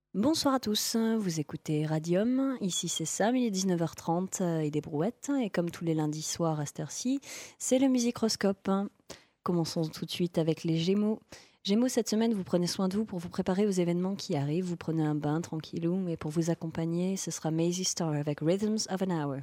Bonsoir à tous, vous écoutez Radium, ici c'est Sam, il est 19h30 et des brouettes, et comme tous les lundis soirs à cette heure-ci, c'est le Musicroscope. Commençons tout de suite avec les Gémeaux. Gémeaux, cette semaine, vous prenez soin de vous pour vous préparer aux événements qui arrivent, vous prenez un bain tranquillou, et pour vous accompagner, ce sera Maisie Star avec Rhythms of an Hour.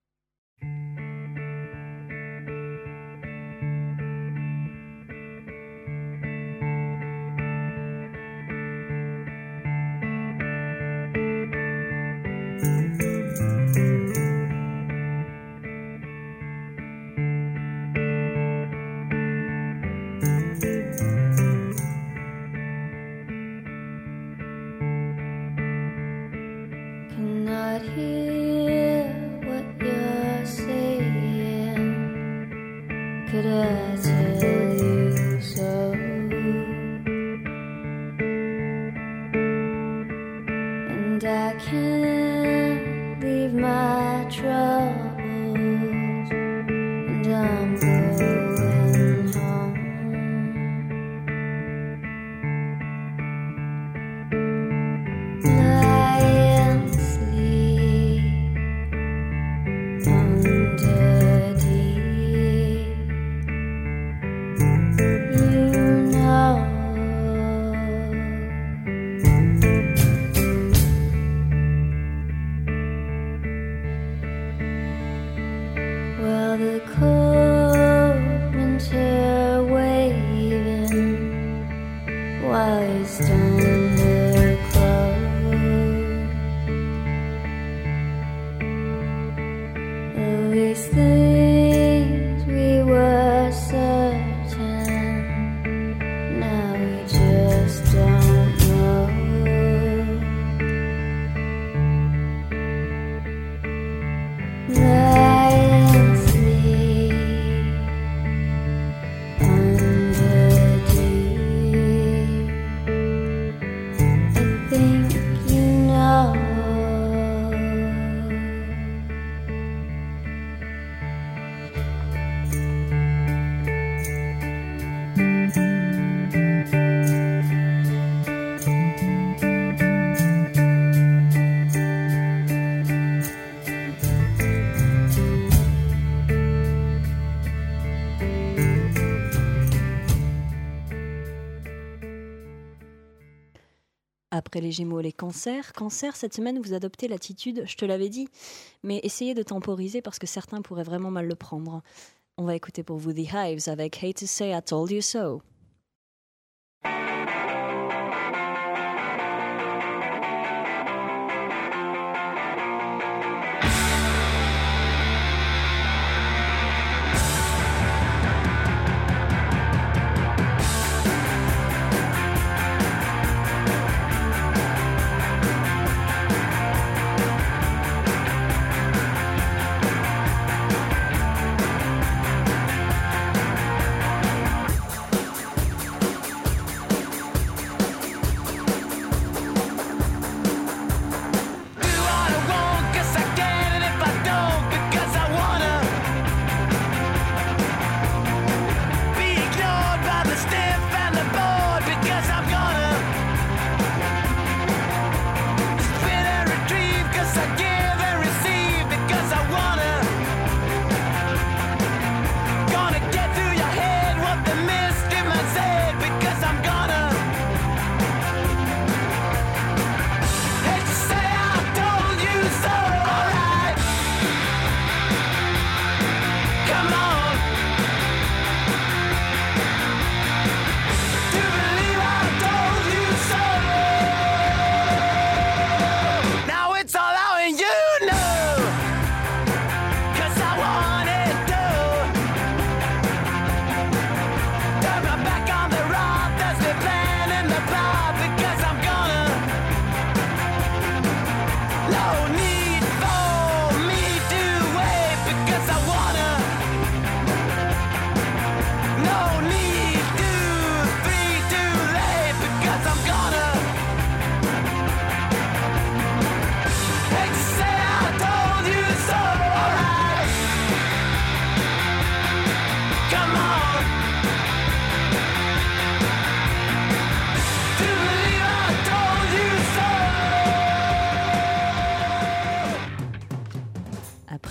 Cannot hear what you're saying. Could I tell you so? And I can't leave my troubles, and I'm going home. Lying asleep under deep, you know. Well, the cold winter waving while it's under close. Of these things we were certain, now we just don't know. Lying asleep under deep, I think you know. Après les Gémeaux, les Cancers. Cancer, cette semaine, vous adoptez l'attitude « je te l'avais dit », mais essayez de temporiser parce que certains pourraient vraiment mal le prendre. On va écouter pour vous The Hives avec « Hate to Say I Told You So ».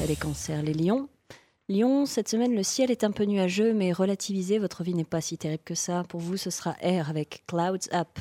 les cancers, les lions. Lion, cette semaine, le ciel est un peu nuageux, mais relativisez, votre vie n'est pas si terrible que ça. Pour vous, ce sera air avec Clouds Up.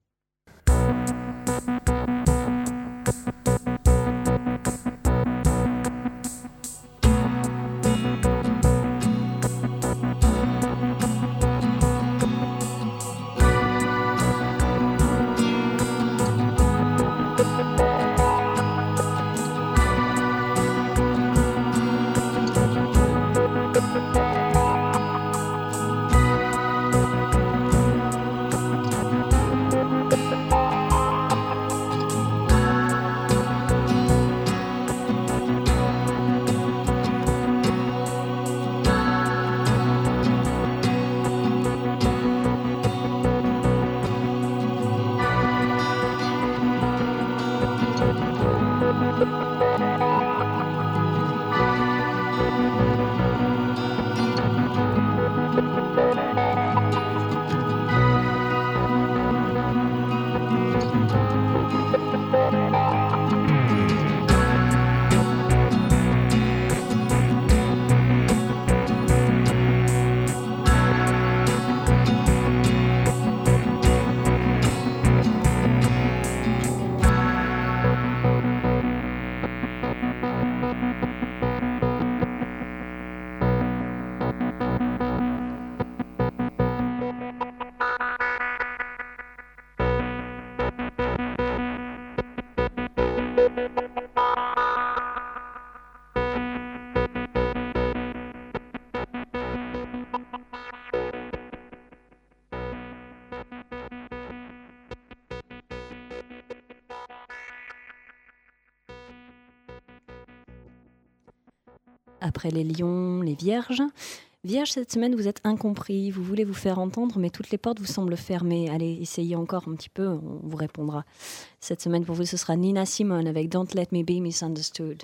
Après les lions, les vierges. Vierge, cette semaine, vous êtes incompris. Vous voulez vous faire entendre, mais toutes les portes vous semblent fermées. Allez, essayez encore un petit peu, on vous répondra. Cette semaine, pour vous, ce sera Nina Simone avec Don't Let Me Be Misunderstood.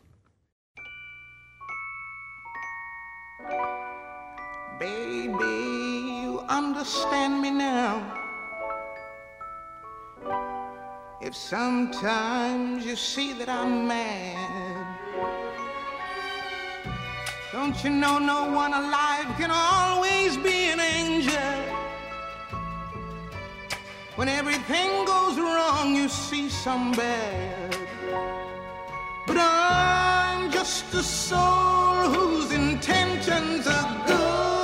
Baby, you understand me now. If sometimes you see that I'm mad, don't you know no one alive can always be an angel? When everything goes wrong, you see some bad. But I'm just a soul whose intentions are good.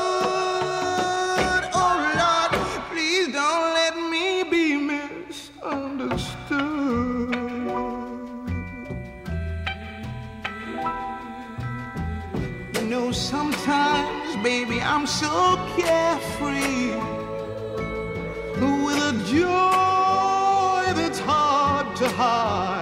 Oh Lord, please don't let me be misunderstood. You know, sometimes, baby, I'm so carefree, with a joy that's hard to hide.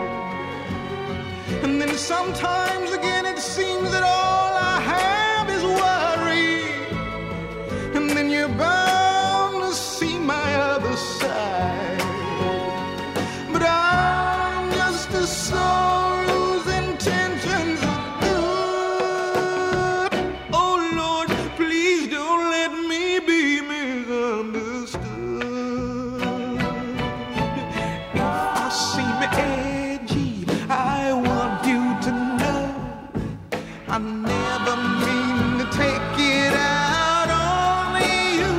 And then sometimes again it seems that all I have is worry. And then you're bound to see my other side. But I'm just a soul whose intentions are good. Oh Lord, please don't let me be misunderstood. If I seem edgy, I want you to know I never mean to take it out on you.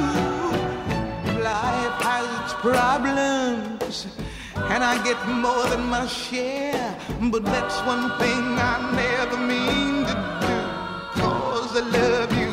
Life has its problems, and I get more than my share. But that's one thing I never mean to do, 'cause I love you.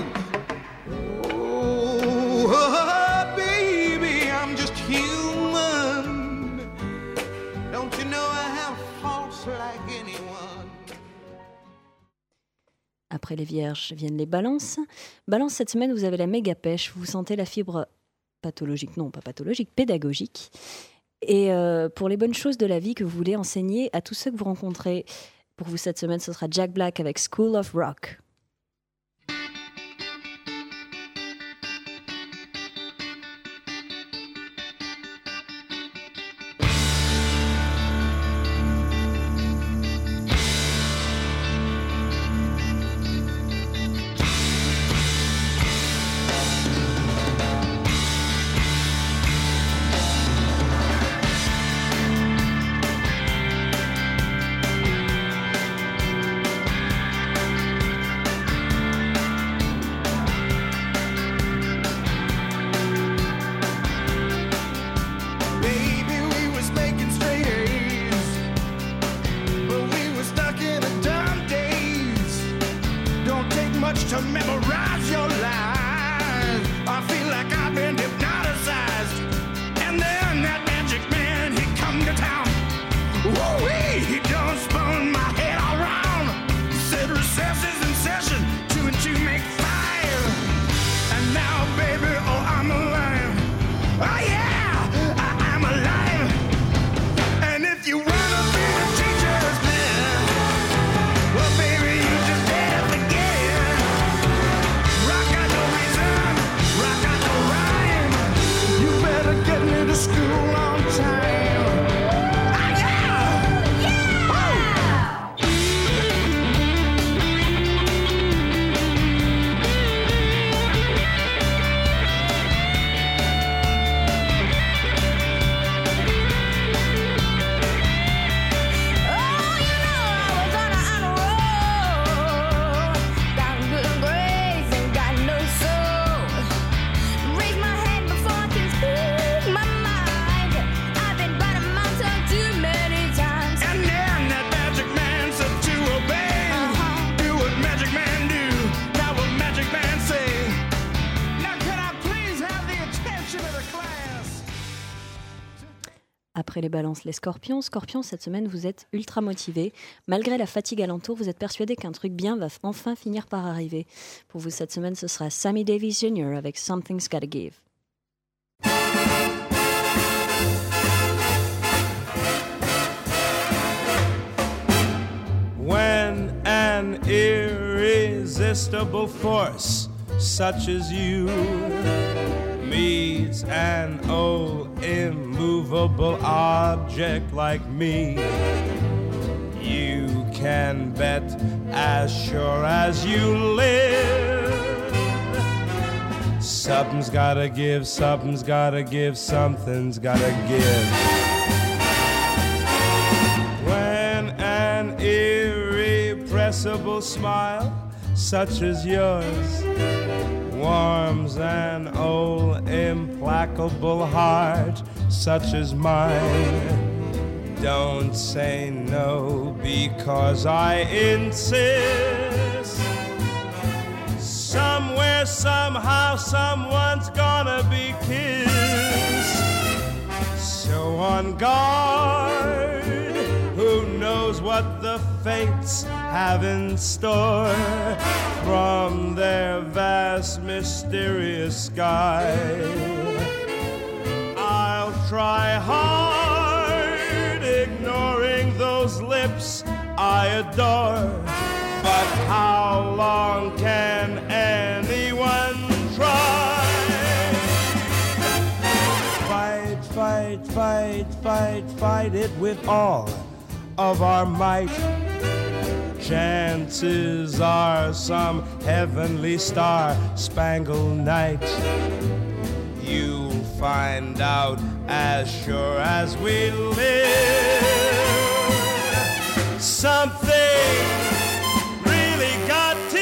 Oh, baby, I'm just human. Don't you know I have faults like anyone? Après les vierges viennent les balances. Balance, cette semaine, vous avez la méga pêche. Vous sentez la fibre pathologique, non pas pathologique, pédagogique. Et pour les bonnes choses de la vie que vous voulez enseigner à tous ceux que vous rencontrez. Pour vous, cette semaine, ce sera Jack Black avec School of Rock. Après les balances, les scorpions. Scorpions, cette semaine, vous êtes ultra motivés. Malgré la fatigue alentour, vous êtes persuadés qu'un truc bien va enfin finir par arriver. Pour vous, cette semaine, ce sera Sammy Davis Jr. avec Something's Gotta Give. When an irresistible force such as you meets an old immovable object like me, you can bet as sure as you live, something's gotta give, something's gotta give, something's gotta give. When an irrepressible smile such as yours warms an old implacable heart such as mine, don't say no because I insist. Somewhere, somehow, someone's gonna be kissed. So on guard, who knows what the fates have in store from their vast mysterious sky. I'll try hard, ignoring those lips I adore, but how long can anyone try? Fight, fight, fight, fight, fight it with all of our might. Chances are some heavenly star-spangled night you'll find out as sure as we live. Something really got to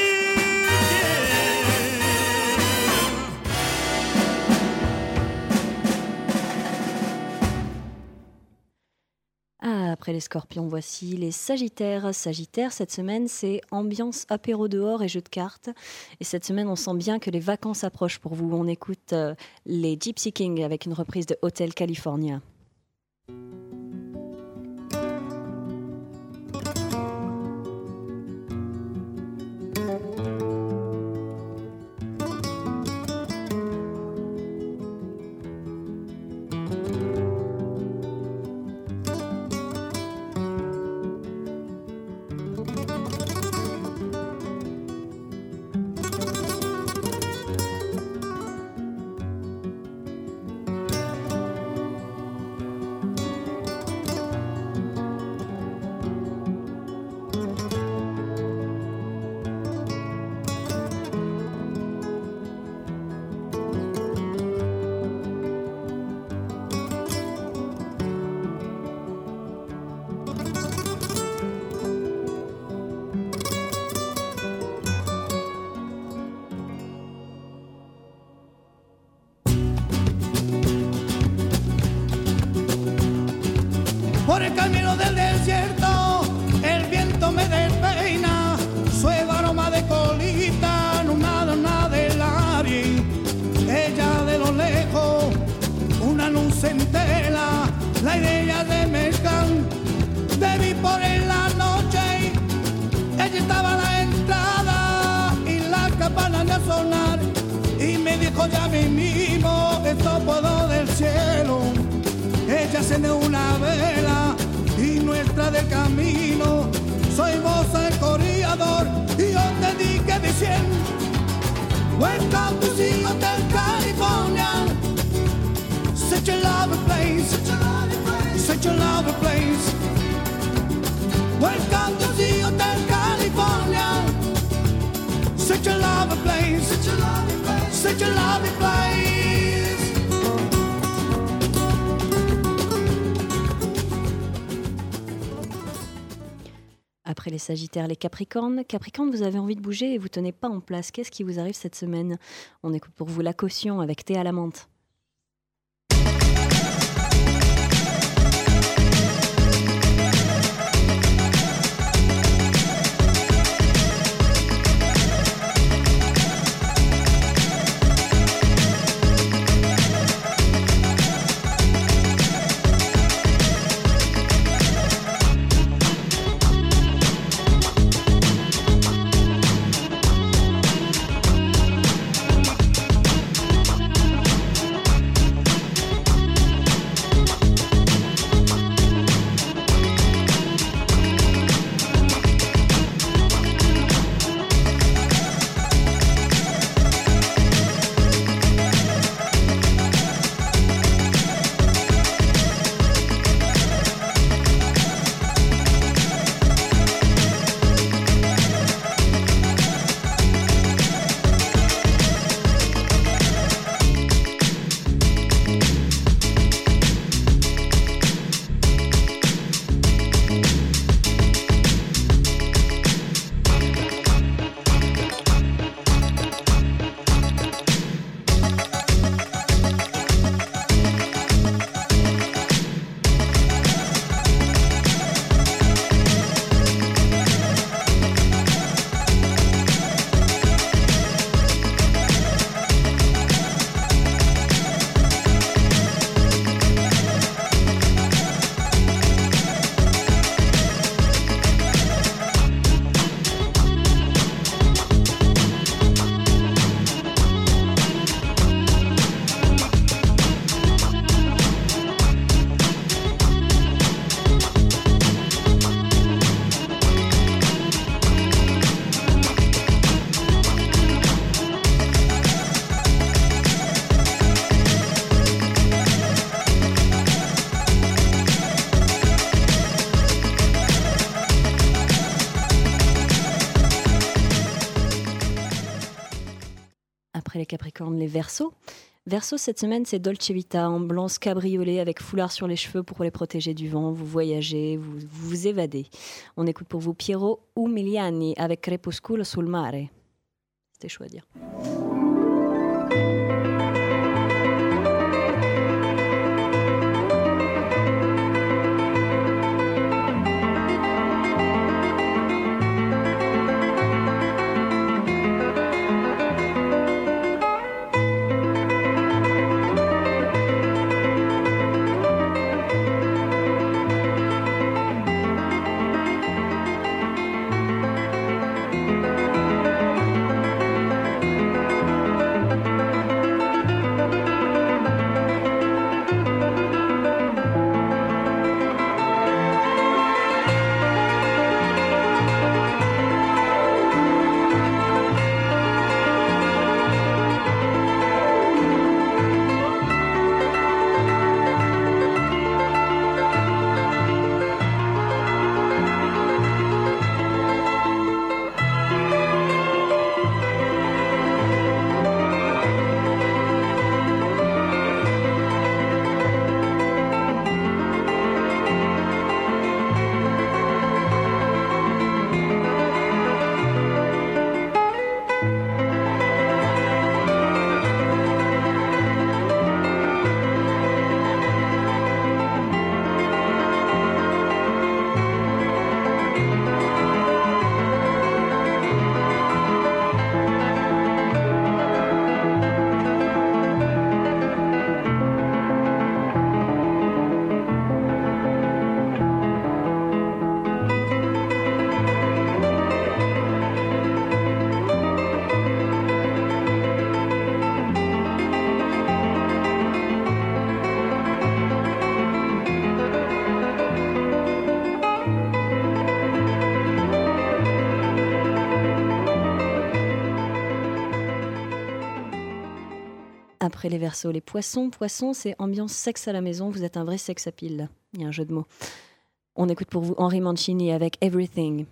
Après les scorpions, voici les sagittaires. Sagittaires, cette semaine, c'est ambiance apéro dehors et jeux de cartes. Et cette semaine, on sent bien que les vacances approchent pour vous. On écoute les Gypsy Kings avec une reprise de Hotel California. Por el camino del desierto, el viento me despeina, suave aroma de colita, nada del aire. Ella de lo lejos, una luz en tela, la idea de mezcal. Te vi por en la noche, ella estaba a la entrada y la campana de sonar. Y me dijo ya mismo, esto puedo del cielo. Ella enciende una vela y nuestra del camino. Soy moza el corredor y yo te dije diciendo, welcome to the Hotel California. Such a lovely place, such a lovely place. Welcome to the Hotel California. Such a lovely place, such a lovely place, such a lovely place. Après les Sagittaires, les Capricornes. Capricorne, vous avez envie de bouger et vous tenez pas en place. Qu'est-ce qui vous arrive cette semaine? On écoute pour vous La Caution avec Thé à la menthe. les Capricornes, les Verseaux. Verseau, cette semaine, c'est Dolce Vita, ambiance cabriolet avec foulard sur les cheveux pour les protéger du vent. Vous voyagez, vous évadez. On écoute pour vous Piero Umiliani avec Crepuscolo sul mare. C'était chaud à dire. Après les Verseaux, les Poissons. Poissons, c'est ambiance sexe à la maison. Vous êtes un vrai sex appeal. Il y a un jeu de mots. On écoute pour vous Henry Mancini avec Everything.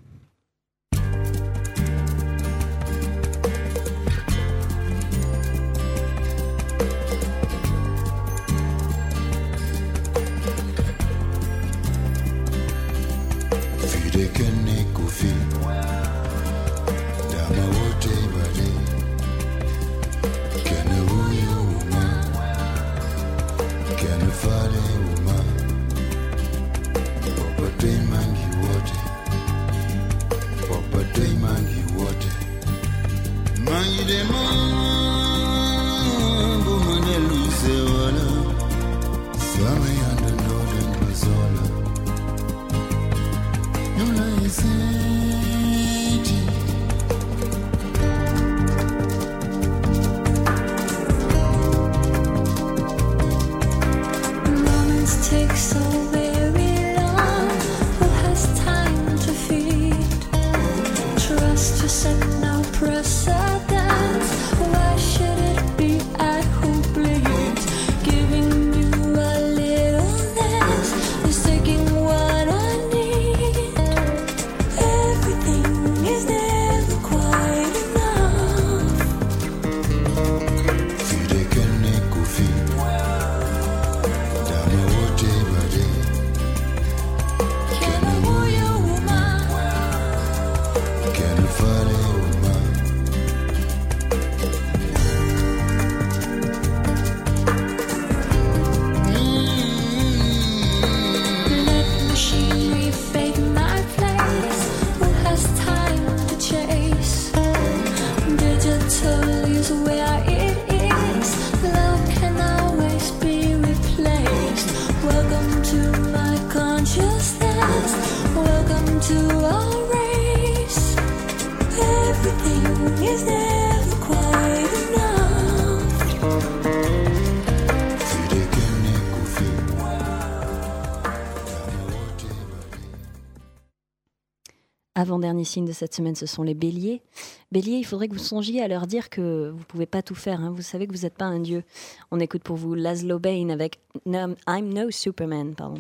Avant-dernier signe de cette semaine, ce sont les béliers. Béliers, il faudrait que vous songiez à leur dire que vous ne pouvez pas tout faire. Vous savez que vous n'êtes pas un dieu. On écoute pour vous Laszlo Bain avec I'm No Superman. Pardon.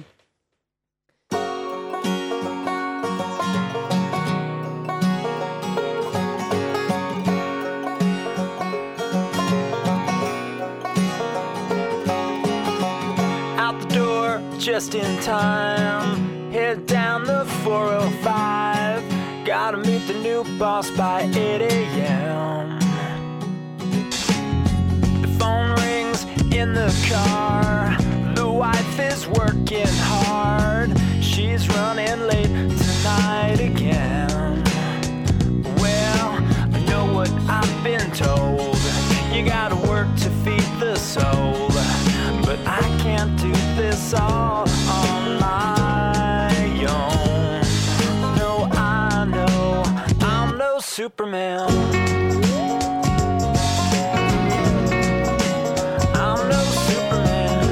just in time. Head down the 405. Gotta meet the new boss by 8 a.m. The phone rings in the car. The wife is working hard. She's running late tonight again. Well, I know what I've been told. You gotta work to feed the soul. But I can't do this all on my own. No, I know I'm no Superman. I'm no Superman.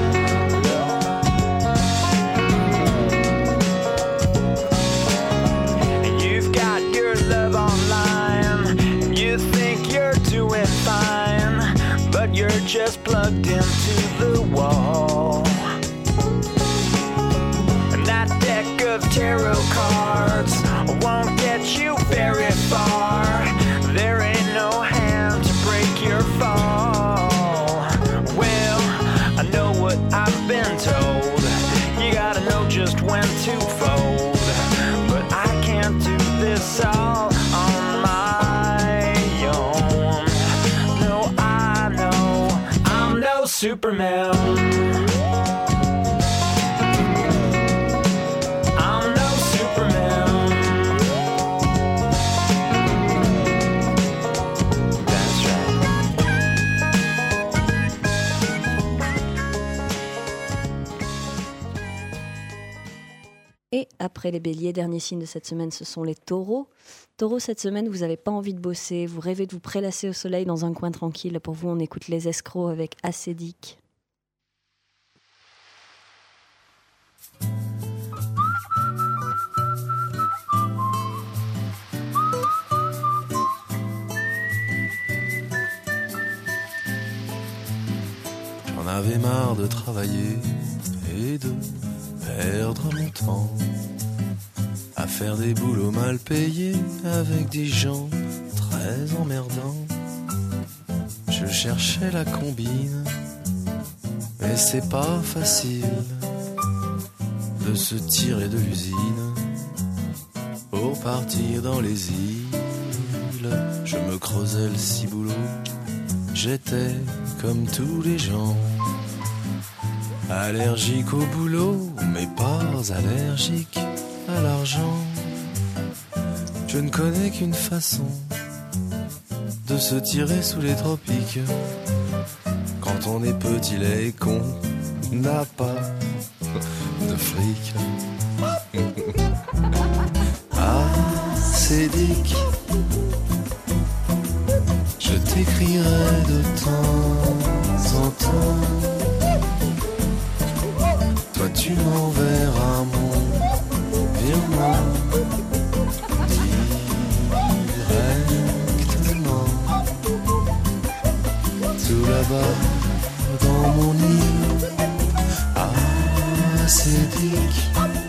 And you've got your love online. And you think you're doing fine. But you're just plugged into the wall. And that deck of tarot cards won't get you very far. There ain't no hand to break your fall. Well, I know what I've been told. You gotta know just when to fold. But I can't do this all on my own. No, I know I'm no Superman. I'm no Superman. That's right. Et après les béliers, dernier signe de cette semaine, ce sont les taureaux. Taureaux, cette semaine, vous n'avez pas envie de bosser, vous rêvez de vous prélasser au soleil dans un coin tranquille. Pour vous, on écoute Les Escrocs avec Acédique. J'en avais marre de travailler et de perdre mon temps à faire des boulots mal payés avec des gens très emmerdants. Je cherchais la combine, mais c'est pas facile de se tirer de l'usine pour partir dans les îles. Je me creusais le ciboulot, j'étais comme tous les gens, allergique au boulot, mais pas allergique à l'argent. Je ne connais qu'une façon de se tirer sous les tropiques. Quand on est petit, laid et con, n'a pas de fric. Acédique, je t'écrirai de temps en temps. Toi tu m'enverras mon virement directement. Tout là-bas dans mon île acédique,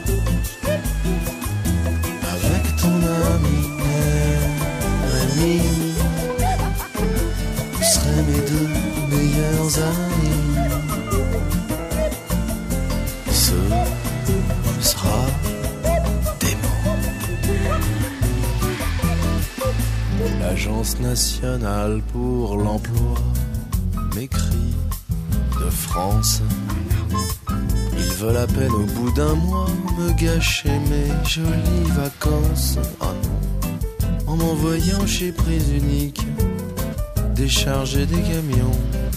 avec ton ami Rémi, vous serez mes deux meilleurs amis. Ce sera dément. L'Agence nationale pour l'emploi m'écrit de France. Ils veulent à peine au bout d'un mois me gâcher mes jolies vacances. Ah non, en m'envoyant chez Prise Unique décharger des camions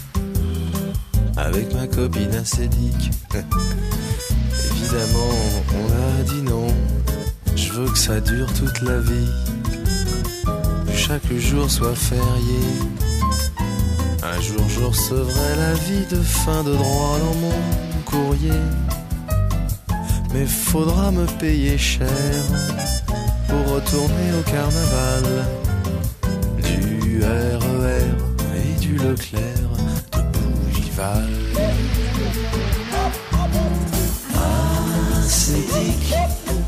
avec ma copine acédique. Évidemment, on a dit non. Je veux que ça dure toute la vie, que chaque jour soit férié. Un jour je recevrai l'avis de fin de droit dans mon courrier. Mais faudra me payer cher pour retourner au carnaval. Du RER et du Leclerc de Bougival. Acédique,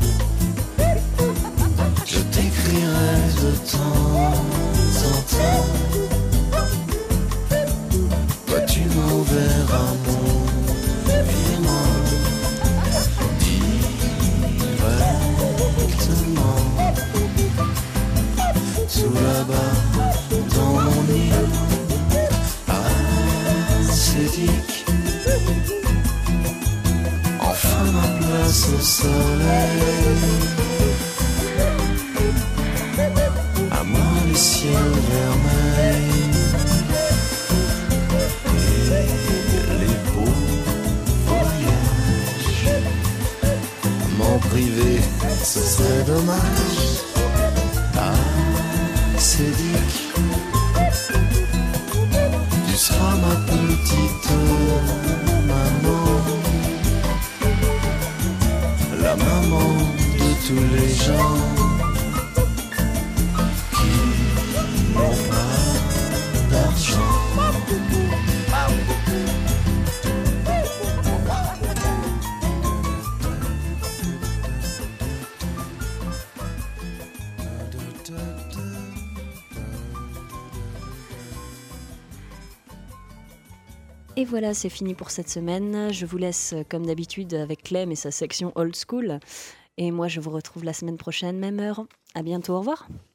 je t'écrirai de temps en temps. Toi tu m'enverras mon virement au soleil. À moi les ciels vermeils et les beaux voyages. M'en priver, ce serait dommage. Ah, Cédric, tu seras ma petite maman, la maman de tous les gens qui n'ont pas d'argent. Et voilà, c'est fini pour cette semaine. Je vous laisse comme d'habitude avec Clem et sa section Old School. Et moi, je vous retrouve la semaine prochaine, même heure. À bientôt, au revoir.